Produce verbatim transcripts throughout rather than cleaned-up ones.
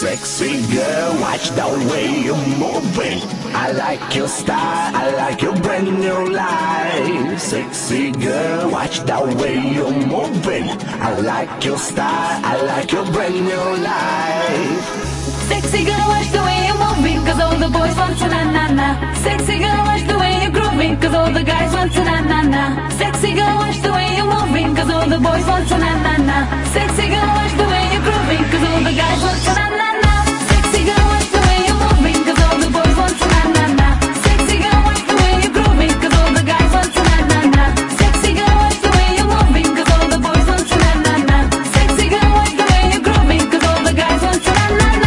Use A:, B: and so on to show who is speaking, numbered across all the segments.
A: Sexy girl, watch the way you're moving. I like your style, I like your brand new life. Sexy girl, watch the way you're moving. I like your style, I like your brand new life.
B: Sexy girl, watch the way you're moving, cause all the boys want to na-na-na. Sexy girl, watch the way you're grooving, cause all the guys want to na-na-na. Sexy girl, watch the way you're moving, cause all the boys want to na-na-na. Sexy girl, watch the way you're grooving, cause all the guys want to na-na-na. Sexy girl, watch the way you're moving, cause all the boys want to na-na-na. Sexy girl, watch the way you're grooving, cause all the guys want to na-na-na. Sexy girl, watch the way you're moving, cause all the boys want to na-na-na. Sexy girl, watch the way you're grooving, cause all the guys want to na-na-na.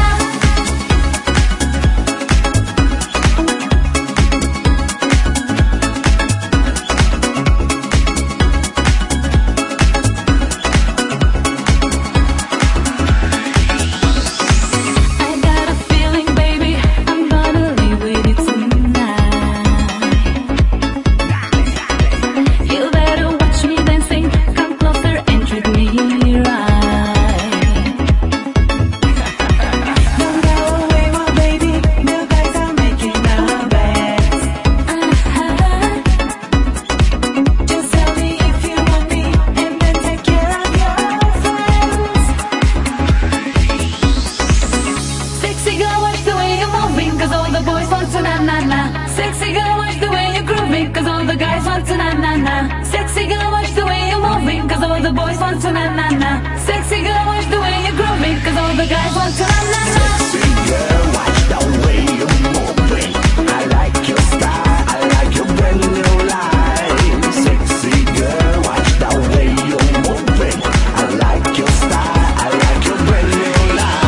B: Sexy girl, watch the way you're grooving, cause all the guys want to na-na-na. Sexy girl, watch the way you're moving, cause all the boys want to na-na-na. Sexy girl, watch the way you're grooving, cause all the guys want to na-na-na.
A: Sexy girl, watch the way you're moving. I like your style, I like your brand new life. Sexy girl, watch the way you're moving. I like your style, I like your brand new life.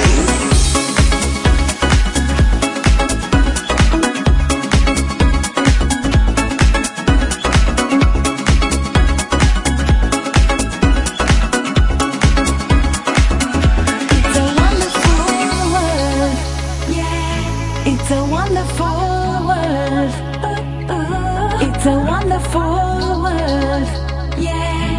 B: It's a wonderful world. It's a wonderful world. Yeah.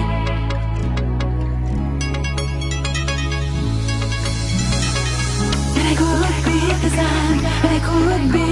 B: And I could be the sun, and I could be